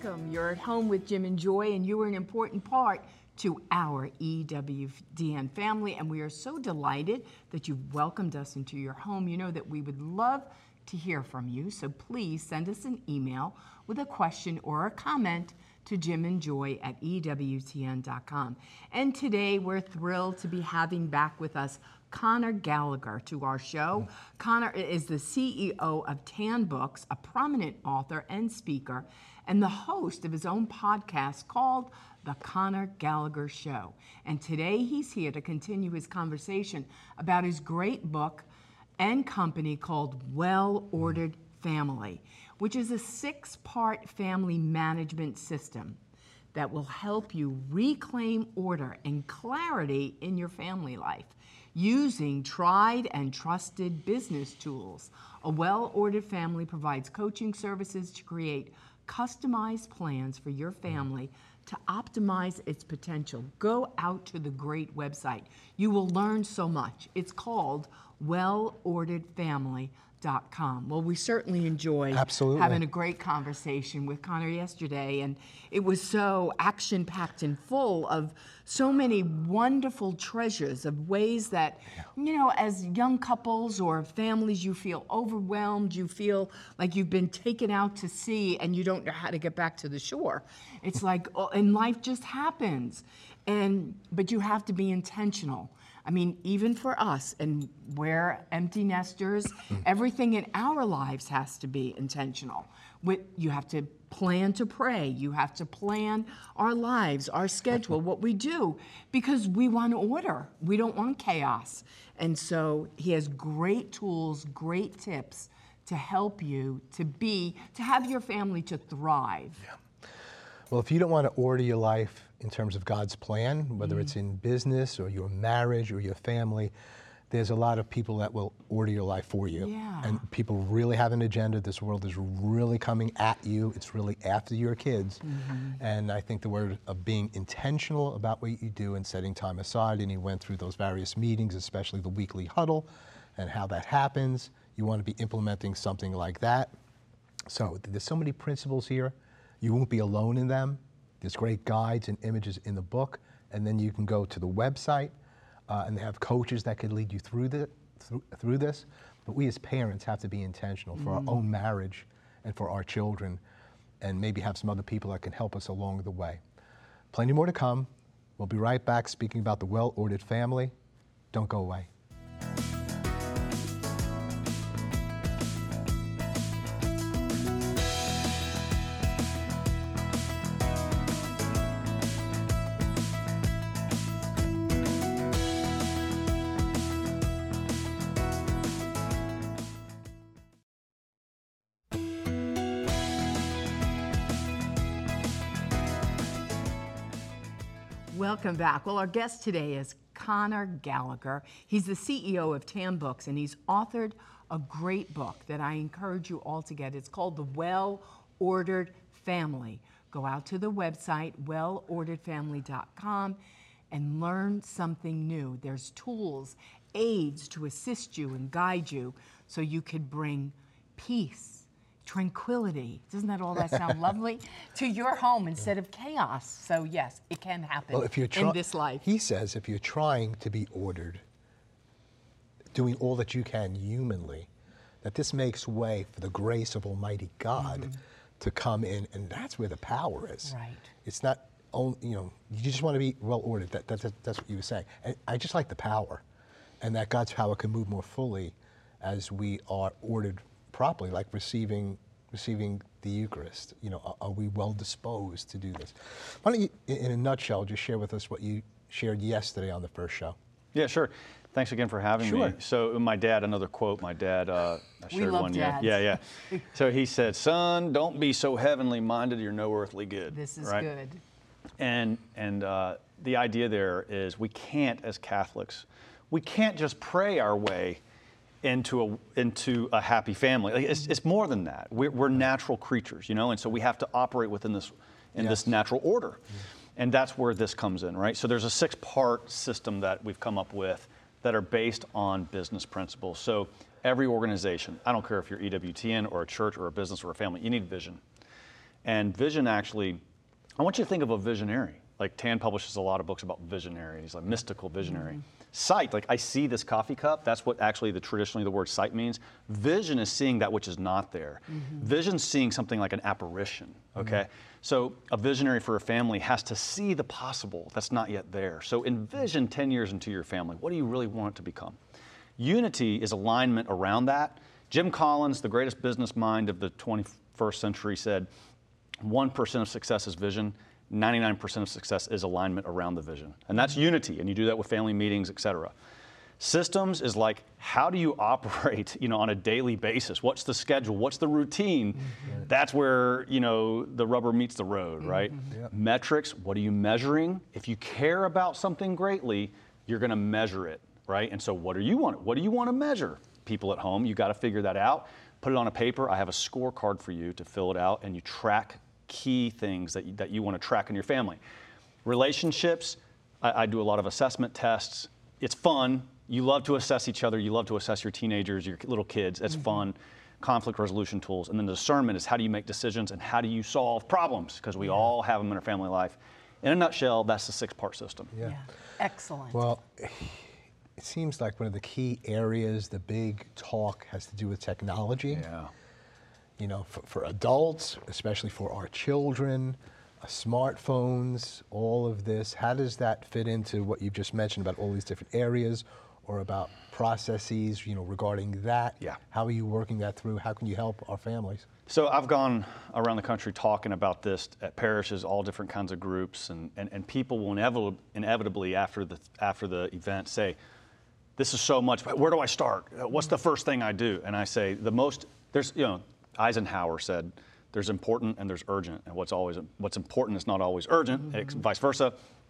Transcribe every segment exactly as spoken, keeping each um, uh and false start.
welcome. You're at home with Jim and Joy, and you are an important part to our E W D N family, and we are so delighted that you've welcomed us into your home. You know that we would love to hear from you, so please send us an email with a question or a comment to Jim and Joy at E W T N dot com. And today we're thrilled to be having back with us Conor Gallagher to our show. Conor is the C E O of Tan Books, a prominent author and speaker, and the host of his own podcast called The Conor Gallagher Show. And today he's here to continue his conversation about his great book and company called Well Ordered Family, which is a six-part family management system that will help you reclaim order and clarity in your family life using tried and trusted business tools. A well-ordered family provides coaching services to create customized plans for your family to optimize its potential. Go out to the great website. You will learn so much. It's called well ordered family dot com. Well, we certainly enjoyed Absolutely. having a great conversation with Conor yesterday, and it was so action-packed and full of so many wonderful treasures of ways that, you know, as young couples or families, you feel overwhelmed, you feel like you've been taken out to sea and you don't know how to get back to the shore. It's like, oh, and life just happens, and but you have to be intentional. I mean, even for us, and we're empty nesters, everything in our lives has to be intentional. You have to plan to pray. You have to plan our lives, our schedule, what we do, because we want order. We don't want chaos. And so he has great tools, great tips to help you to be, to have your family to thrive. Yeah. Well, if you don't want to order your life in terms of God's plan, whether mm. it's in business or your marriage or your family, there's a lot of people that will order your life for you. Yeah. And people really have an agenda. This world is really coming at you. It's really after your kids. Mm-hmm. And I think the word of being intentional about what you do and setting time aside, and he went through those various meetings, especially the weekly huddle and how that happens. You want to be implementing something like that. So there's so many principles here. You won't be alone in them. There's great guides and images in the book, and then you can go to the website, uh, and they have coaches that could lead you through, the, through, through this. But we as parents have to be intentional for mm. our own marriage and for our children, and maybe have some other people that can help us along the way. Plenty more to come. We'll be right back speaking about the well-ordered family. Don't go away. Welcome back. Well, our guest today is Conor Gallagher. He's the C E O of Tan Books, and he's authored a great book that I encourage you all to get. It's called The Well Ordered Family. Go out to the website, well ordered family dot com, and learn something new. There's tools, aids to assist you and guide you so you could bring peace, tranquility, doesn't that all that sound lovely, to your home instead of chaos. So yes, it can happen well, if you're try- in this life. He says if you're trying to be ordered, doing all that you can humanly, that this makes way for the grace of Almighty God mm-hmm. to come in, and that's where the power is. Right. It's not only, you know, you just want to be well ordered. That, that, that, that's what you were saying. And I just like the power, and that God's power can move more fully as we are ordered properly, like receiving receiving the Eucharist. You know, are, are we well disposed to do this? Why don't you, in, in a nutshell, just share with us what you shared yesterday on the first show? Yeah, sure. Thanks again for having sure. me. So my dad, another quote, my dad, uh, I shared we love one dads. Yeah, yeah. So he said, son, don't be so heavenly minded, you're no earthly good. This is right? good. And, and uh, the idea there is we can't, as Catholics, we can't just pray our way into a into a happy family. Like it's, it's more than that. We're, we're natural creatures, you know, and so we have to operate within this in yes. this natural order, mm-hmm. and that's where this comes in, right? So there's a six-part system that we've come up with that are based on business principles. So every organization, I don't care if you're E W T N or a church or a business or a family, you need vision. And vision actually, I want you to think of a visionary. Like Tan publishes a lot of books about visionaries, like mystical visionary. Mm-hmm. Sight, like I see this coffee cup, that's what actually the traditionally the word sight means. Vision is seeing that which is not there. Mm-hmm. Vision's seeing something like an apparition, okay? Mm-hmm. So a visionary for a family has to see the possible that's not yet there. So envision ten years into your family, what do you really want it to become? Unity is alignment around that. Jim Collins, the greatest business mind of the twenty-first century, said one percent of success is vision, ninety-nine percent of success is alignment around the vision. And that's unity, and you do that with family meetings, et cetera. Systems is like, how do you operate, you know, on a daily basis? What's the schedule? What's the routine? Mm-hmm. That's where, you know, the rubber meets the road, mm-hmm. right? Yep. Metrics, what are you measuring? If you care about something greatly, you're gonna measure it, right? And so what do you want? What do you want to measure? People at home, you gotta figure that out. Put it on a paper. I have a scorecard for you to fill it out, and you track key things that you, that you want to track in your family. Relationships, I, I do a lot of assessment tests. It's fun. You love to assess each other. You love to assess your teenagers, your little kids. It's mm-hmm. fun. Conflict resolution tools. And then the discernment is how do you make decisions and how do you solve problems? Because we yeah. all have them in our family life. In a nutshell, that's the six-part system. Yeah. yeah. Excellent. Well, it seems like one of the key areas, the big talk has to do with technology. Yeah. You know, for, for adults, especially for our children, uh, smartphones, all of this, how does that fit into what you've just mentioned about all these different areas or about processes, you know, regarding that? Yeah. How are you working that through? How can you help our families? So I've gone around the country talking about this at parishes, all different kinds of groups, and, and, and people will inevitably, inevitably after the, after the event say, this is so much, where do I start? What's the first thing I do? And I say, the most, there's, you know, Eisenhower said, there's important and there's urgent, and what's always what's important is not always urgent, mm-hmm. and vice versa.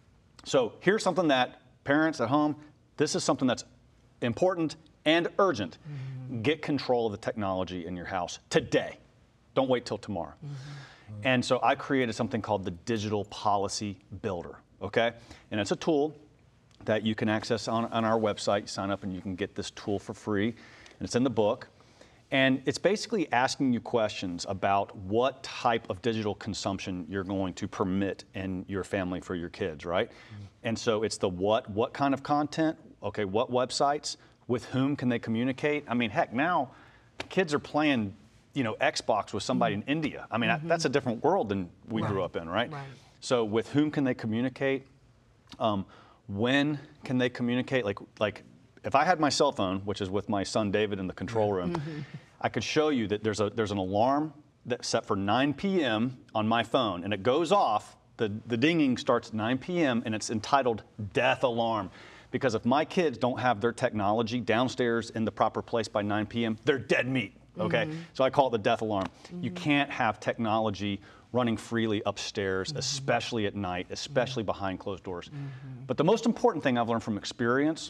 So here's something that parents at home, this is something that's important and urgent. Mm-hmm. Get control of the technology in your house today. Don't wait till tomorrow. Mm-hmm. And so I created something called the Digital Policy Builder, okay? And it's a tool that you can access on, on our website. You sign up and you can get this tool for free, and it's in the book. And it's basically asking you questions about what type of digital consumption you're going to permit in your family for your kids, right? Mm-hmm. And so it's the what, what kind of content, okay, what websites, with whom can they communicate? I mean, heck, now kids are playing, you know, Xbox with somebody mm-hmm. in India. I mean, mm-hmm. that's a different world than we right. grew up in, right? right? So with whom can they communicate? Um, when can they communicate? Like, like if I had my cell phone, which is with my son David in the control room, mm-hmm. I could show you that there's a there's an alarm that's set for nine p m on my phone, and it goes off. The the dinging starts at nine p m and it's entitled Death Alarm, because if my kids don't have their technology downstairs in the proper place by nine p m, they're dead meat. Okay, mm-hmm. so I call it the Death Alarm. Mm-hmm. You can't have technology running freely upstairs, mm-hmm. especially at night, especially mm-hmm. behind closed doors. Mm-hmm. But the most important thing I've learned from experience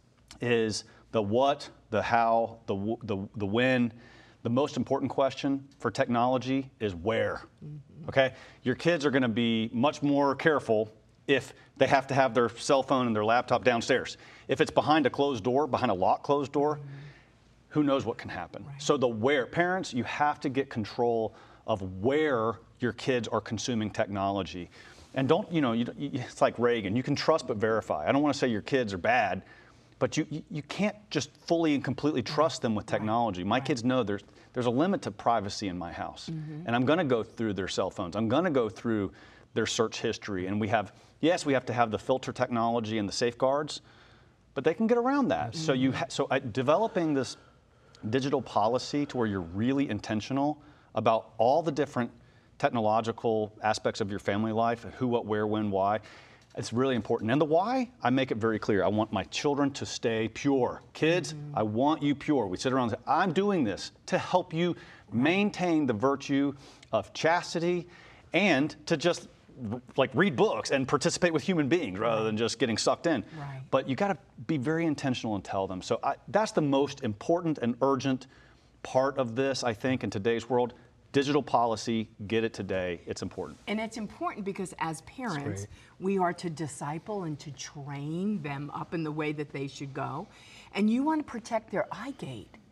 is the what, the how, the, the, the when. The most important question for technology is where, mm-hmm. okay? Your kids are gonna be much more careful if they have to have their cell phone and their laptop downstairs. If it's behind a closed door, behind a locked closed door, mm-hmm. who knows what can happen. Right. So the where, parents, you have to get control of where your kids are consuming technology. And don't, you know, you, you, it's like Reagan, you can trust but verify. I don't wanna say your kids are bad, but you, you, you can't just fully and completely trust them with technology. Right. My right. kids know there's, there's a limit to privacy in my house. Mm-hmm. And I'm gonna go through their cell phones. I'm gonna go through their search history. And we have, yes, we have to have the filter technology and the safeguards, but they can get around that. Mm-hmm. So you, ha so uh, developing this digital policy to where you're really intentional about all the different technological aspects of your family life, who, what, where, when, why. It's really important. And the why, I make it very clear. I want my children to stay pure. Kids, mm-hmm. I want you pure. We sit around and say, I'm doing this to help you maintain the virtue of chastity and to just like read books and participate with human beings rather right. than just getting sucked in. Right. But you gotta be very intentional and tell them. So I, that's the most important and urgent part of this, I think, in today's world. Digital policy, get it today, it's important. And it's important because as parents, we are to disciple and to train them up in the way that they should go. And you want to protect their eye gate.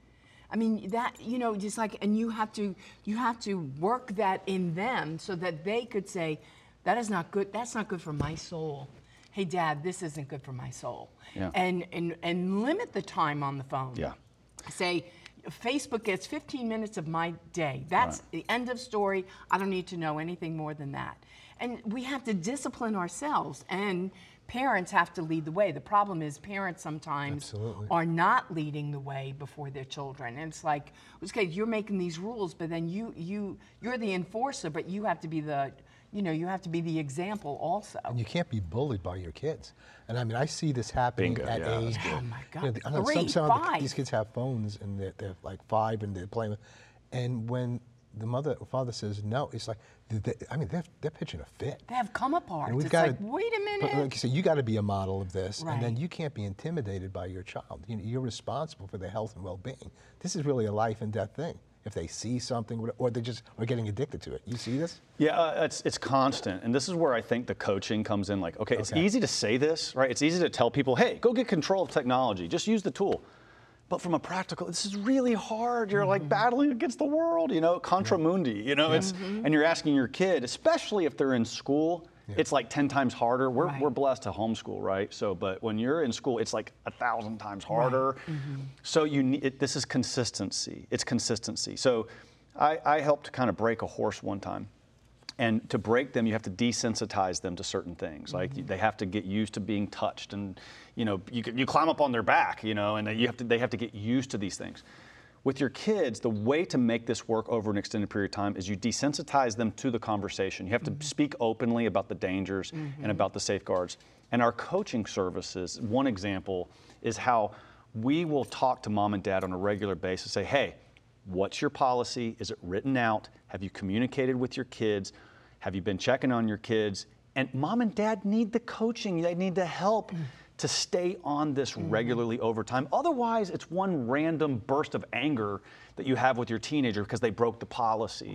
I mean, that, you know, just like, and you have to, you have to work that in them so that they could say, that is not good, that's not good for my soul. Hey, Dad, this isn't good for my soul. Yeah. And, and, and limit the time on the phone. Yeah. Say, Facebook gets fifteen minutes of my day. That's Right. the end of story. I don't need to know anything more than that. And we have to discipline ourselves, and parents have to lead the way. The problem is parents sometimes Absolutely. are not leading the way before their children. And it's like, okay, you're making these rules, but then you you you're the enforcer, but you have to be the you know, you have to be the example also. And you can't be bullied by your kids. And I mean, I see this happening Bingo, at yeah, age. that's good. Oh my God. You know, the- I know Three, some, some of the, five. these kids have phones and they're, they're like five and they're playing with. And when the mother or father says no, it's like, they, I mean, they're, they're pitching a fit. They have come apart. And we've It's got like, wait a minute. But like you said, you got to be a model of this, and then Right. you can't be intimidated by your child. You know, you're responsible for their health and well-being. This is really a life and death thing. If they see something, or they just are getting addicted to it. You see this? Yeah, uh, it's it's constant, and this is where I think the coaching comes in. Like, okay, it's Okay. easy to say this, right? It's easy to tell people, hey, go get control of technology, just use the tool. But from a practical, this is really hard. You're like battling against the world, you know, contra mundi, you know. It's and you're asking your kid, especially if they're in school, it's like ten times harder. We're Right. we're blessed to homeschool, right? So, but when you're in school, it's like a thousand times harder. So you need it, this is consistency. It's consistency. So, I, I helped kind of break a horse one time. And to break them, you have to desensitize them to certain things. Like Mm-hmm. they have to get used to being touched, and you know, you you climb up on their back, you know, and you have to they have to get used to these things. With your kids, the way to make this work over an extended period of time is you desensitize them to the conversation. You have to Mm-hmm. speak openly about the dangers and about the safeguards. And our coaching services, one example is how we will talk to mom and dad on a regular basis, say, hey, what's your policy? Is it written out? Have you communicated with your kids? Have you been checking on your kids? And mom and dad need the coaching. They need the help to stay on this regularly over time. Otherwise, it's one random burst of anger that you have with your teenager because they broke the policy.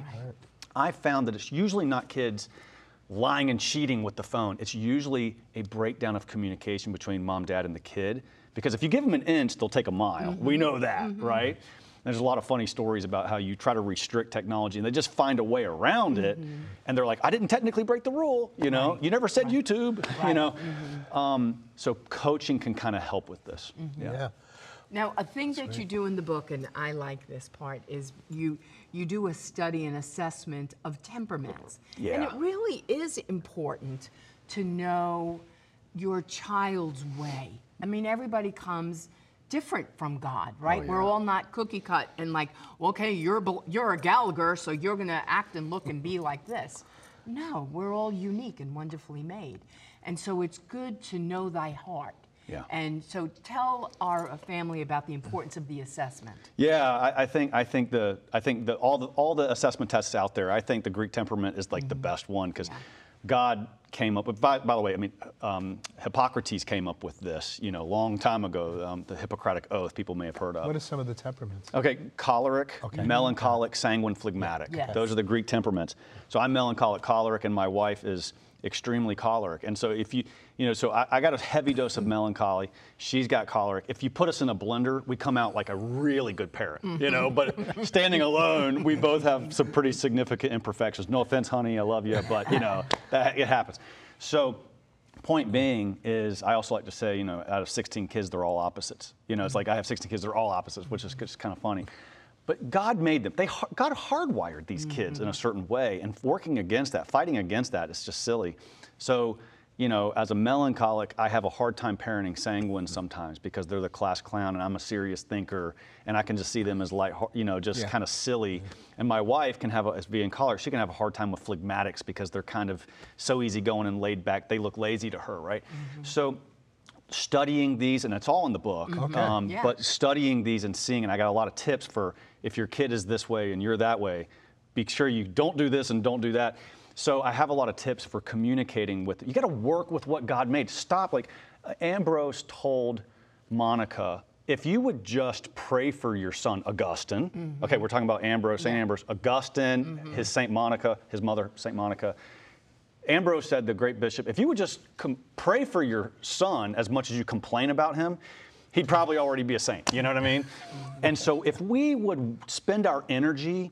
I found that it's usually not kids lying and cheating with the phone. It's usually a breakdown of communication between mom, dad, and the kid. Because if you give them an inch, they'll take a mile. We know that, right? There's a lot of funny stories about how you try to restrict technology and they just find a way around it. And they're like, I didn't technically break the rule, you know? Right. You never said Right. YouTube, you Right. know? Um, so coaching can kind of help with this. Yeah. Now, a thing that you do in the book, and I like this part, is you you do a study and assessment of temperaments. And Yeah. it really is important to know your child's way. I mean, everybody comes different from God, right? Oh, We're yeah. all not cookie cut and like, well, okay, you're bel- you're a Gallagher, so you're going to act and look and be like this. No, we're all unique and wonderfully made. And so it's good to know thy heart. Yeah. And so tell our family about the importance of the assessment. Yeah, I, I think I think the I think the all the all the assessment tests out there. I think the Greek temperament is like the best one because Yeah. God came up with. By, by the way, I mean um, Hippocrates came up with this, you know, a long time ago. Um, the Hippocratic Oath, people may have heard of. What are some of the temperaments? Okay, choleric, Okay. melancholic, sanguine, phlegmatic. Yes. Those are the Greek temperaments. So I'm melancholic, choleric, and my wife is extremely choleric. And so if you, you know, so I, I got a heavy dose of melancholy. She's got choleric. If you put us in a blender, we come out like a really good parent, you know. But standing alone, we both have some pretty significant imperfections. No offense, honey, I love you, but you know, that, it happens. So. Point being is, I also like to say, you know, out of sixteen kids, they're all opposites. You know, it's like I have sixteen kids, they're all opposites, which is just kind of funny. But God made them. They God hardwired these kids in a certain way, and working against that, fighting against that, is just silly. So, you know, as a melancholic, I have a hard time parenting sanguine sometimes because they're the class clown, and I'm a serious thinker, and I can just see them as light, you know, just Yeah. kind of silly. And my wife can have, a, as being choleric, she can have a hard time with phlegmatics because they're kind of so easygoing and laid back. They look lazy to her, right? So studying these, and it's all in the book, Okay. um, Yeah. but studying these and seeing, and I got a lot of tips for if your kid is this way and you're that way, be sure you don't do this and don't do that. So I have a lot of tips for communicating with, you got to work with what God made. Stop, like uh, Ambrose told Monica, if you would just pray for your son, Augustine, Mm-hmm. okay, we're talking about Ambrose, Saint Ambrose, Augustine, his Saint Monica, his mother, Saint Monica. Ambrose said, the great bishop, if you would just com- pray for your son as much as you complain about him, he'd probably already be a saint. You know what I mean? And so if we would spend our energy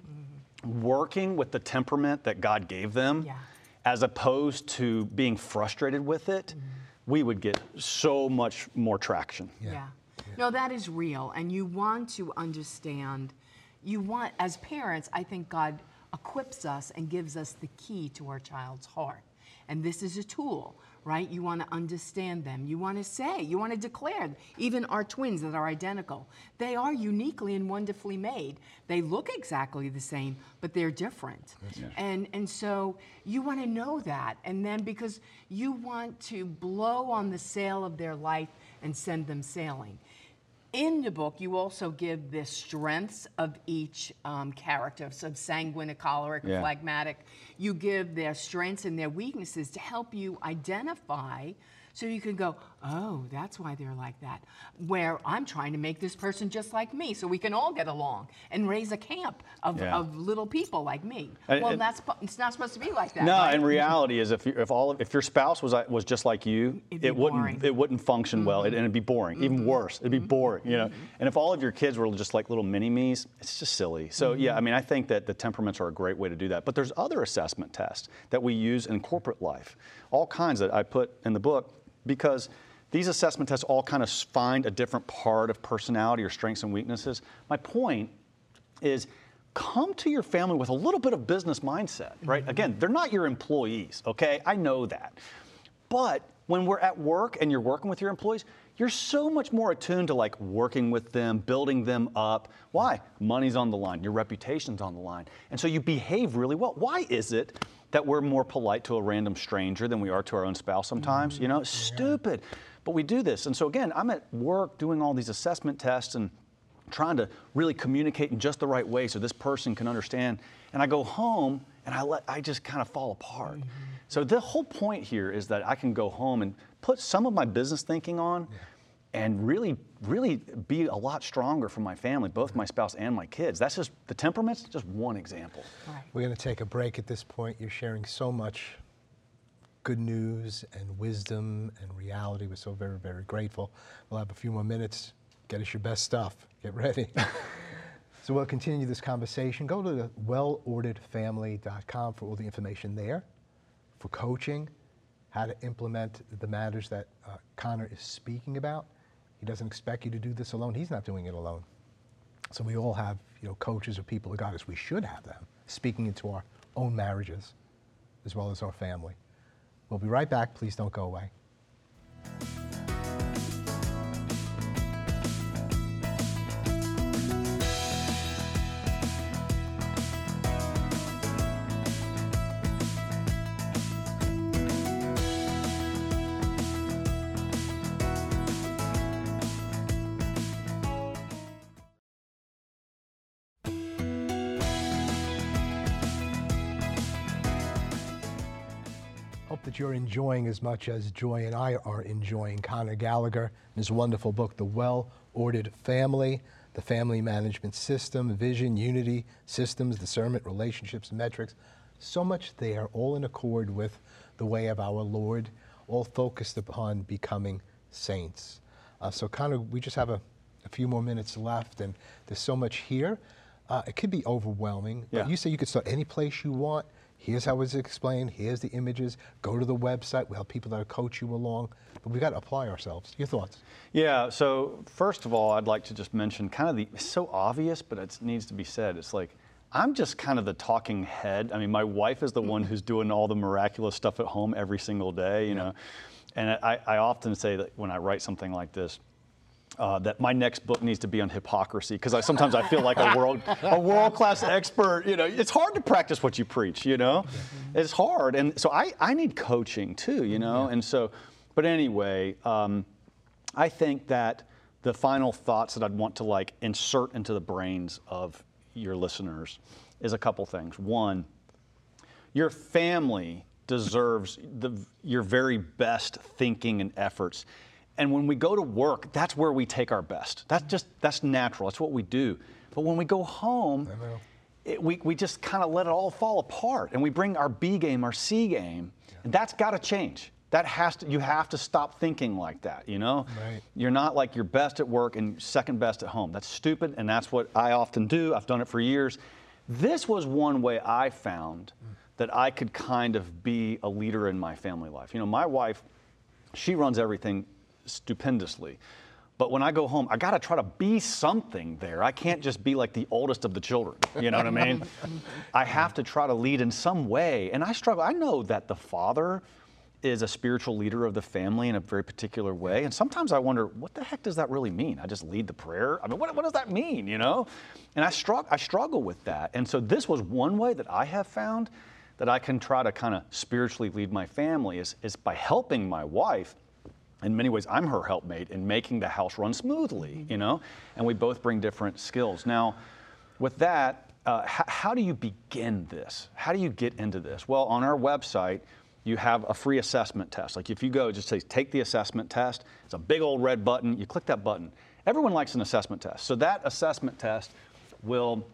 working with the temperament that God gave them, Yeah. as opposed to being frustrated with it, we would get so much more traction. Yeah. No, that is real. And you want to understand, you want, as parents, I think God equips us and gives us the key to our child's heart. And this is a tool, right? You want to understand them. You want to say, you want to declare, even our twins that are identical, they are uniquely and wonderfully made. They look exactly the same, but they're different. Yeah. And, and so you want to know that. And then because you want to blow on the sail of their life and send them sailing. In the book, you also give the strengths of each um, character, so sanguine, a choleric, Yeah. a phlegmatic. You give their strengths and their weaknesses to help you identify, so you can go, oh, that's why they're like that. Where I'm trying to make this person just like me, so we can all get along and raise a camp of, Yeah. of little people like me. And- well, and- that's po- it's not supposed to be like that. No, right? in reality, is if you, if all of, if your spouse was uh, was just like you, It'd be it wouldn't boring. it wouldn't function well, it, and it'd be boring. Even worse, it'd be boring. You know, and if all of your kids were just like little mini me's, it's just silly. So yeah, I mean, I think that the temperaments are a great way to do that. But there's other assessment tests that we use in corporate life, all kinds that I put in the book, because these assessment tests all kind of find a different part of personality or strengths and weaknesses. My point is, come to your family with a little bit of business mindset, right? Again, they're not your employees, okay? I know that. But when we're at work and you're working with your employees, you're so much more attuned to like working with them, building them up. Why? Money's on the line, your reputation's on the line. And so you behave really well. Why is it that we're more polite to a random stranger than we are to our own spouse sometimes? You know, it's stupid. But we do this. And so again, I'm at work doing all these assessment tests and trying to really communicate in just the right way so this person can understand. And I go home and I let I just kind of fall apart. Mm-hmm. So the whole point here is that I can go home and put some of my business thinking on yeah. and really, really be a lot stronger for my family, both my spouse and my kids. That's just, the temperament's just one example. Right. We're going to take a break at this point. You're sharing so much good news and wisdom and reality. We're so very, very grateful. We'll have a few more minutes. Get us your best stuff. Get ready. So we'll continue this conversation. Go to the well ordered family dot com for all the information there, for coaching, how to implement the matters that uh, Connor is speaking about. He doesn't expect you to do this alone. He's not doing it alone. So we all have, you know, coaches or people of God, as we should have them, speaking into our own marriages as well as our family. We'll be right back. Please don't go away. Hope that you're enjoying as much as Joy and I are enjoying Connor Gallagher and his wonderful book, The Well-Ordered Family, The Family Management System, Vision, Unity, Systems, Discernment, Relationships, Metrics. So much there, all in accord with the way of our Lord, all focused upon becoming saints. Uh, so Connor, we just have a, a few more minutes left, and there's so much here. Uh, it could be overwhelming, but Yeah. you say you could start any place you want. Here's how it's explained. Here's the images. Go to the website. We have people that will coach you along. But we've got to apply ourselves. Your thoughts? Yeah, so first of all, I'd like to just mention kind of the, it's so obvious, but it needs to be said. It's like, I'm just kind of the talking head. I mean, my wife is the one who's doing all the miraculous stuff at home every single day, you know. And I, I often say that when I write something like this, Uh, that my next book needs to be on hypocrisy, because I, sometimes I feel like a world a world class expert. You know, it's hard to practice what you preach. You know, it's hard, and so I, I need coaching too. You know, and so, but anyway, um, I think that the final thoughts that I'd want to like insert into the brains of your listeners is a couple things. One, your family deserves the your very best thinking and efforts. And when we go to work, that's where we take our best. That's just, that's natural. That's what we do. But when we go home, it, we, we just kind of let it all fall apart. And we bring our B game, our C game. Yeah. And that's got to change. That has to, you have to stop thinking like that, you know? Right. You're not like you're best at work and second best at home. That's stupid, and that's what I often do. I've done it for years. This was one way I found that I could kind of be a leader in my family life. You know, my wife, she runs everything stupendously. But when I go home, I gotta try to be something there. I can't just be like the oldest of the children, you know what I mean? I have to try to lead in some way, and I struggle. I know that the father is a spiritual leader of the family in a very particular way, and sometimes I wonder, what the heck does that really mean? I just lead the prayer? I mean, what, what does that mean, you know? And I, strugg- I struggle with that, and so this was one way that I have found that I can try to kind of spiritually lead my family is, is by helping my wife. In many ways, I'm her helpmate in making the house run smoothly, you know? And we both bring different skills. Now, with that, uh, h- how do you begin this? How do you get into this? Well, on our website, you have a free assessment test. Like if you go, just say, take the assessment test. It's a big old red button. You click that button. Everyone likes an assessment test. So that assessment test will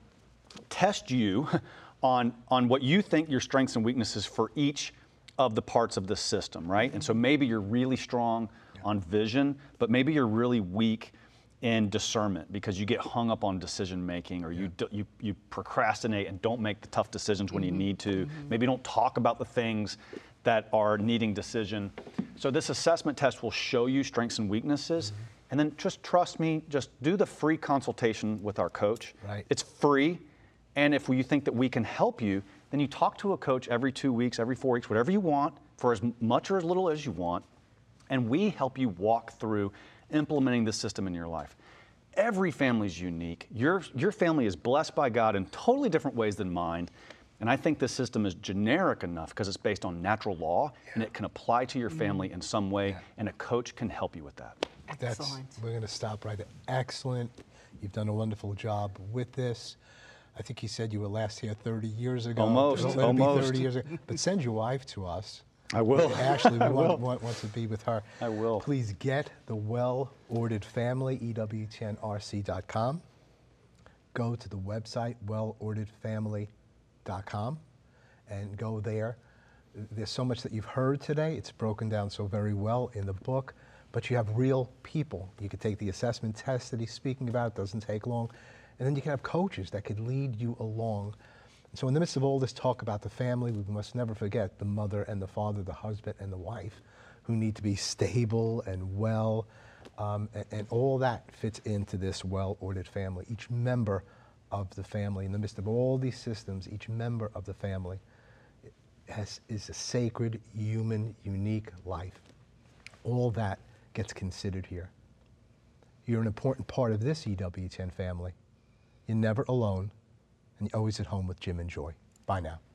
test you on, on what you think your strengths and weaknesses for each of the parts of the system, right? And so maybe you're really strong on vision, but maybe you're really weak in discernment because you get hung up on decision making, or you do, you you procrastinate and don't make the tough decisions when you need to. Maybe you don't talk about the things that are needing decision. So this assessment test will show you strengths and weaknesses, and then just trust me, just do the free consultation with our coach. Right. It's free, and if you think that we can help you, then you talk to a coach every two weeks, every four weeks, whatever you want, for as much or as little as you want, and we help you walk through implementing this system in your life. Every family is unique. Your, your family is blessed by God in totally different ways than mine, and I think this system is generic enough because it's based on natural law, yeah. and it can apply to your family in some way, yeah. and a coach can help you with that. That's, Excellent. we're going to stop right there. Excellent. You've done a wonderful job with this. I think you said you were last here thirty years ago. Almost, Don't let it almost. be thirty years ago. But send your wife to us. I will. Ashley, we I want, will. want, want to be with her. I will. Please get the Well-Ordered Family, E W T N R C dot com. Go to the website, well ordered family dot com, and go there. There's so much that you've heard today. It's broken down so very well in the book, but you have real people. You could take the assessment test that he's speaking about. It doesn't take long. And then you can have coaches that could lead you along. So in the midst of all this talk about the family, we must never forget the mother and the father, the husband and the wife, who need to be stable and well, um, and, and all that fits into this well-ordered family. Each member of the family, in the midst of all these systems, each member of the family has, is a sacred, human, unique life. All that gets considered here. You're an important part of this E W T N family. You're never alone, and you're always at home with Jim and Joy. Bye now.